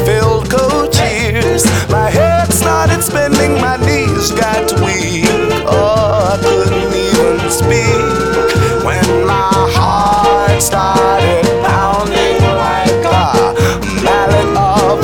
filled cold tears. My head started spinning, my knees got weak. Oh, I couldn't even speak.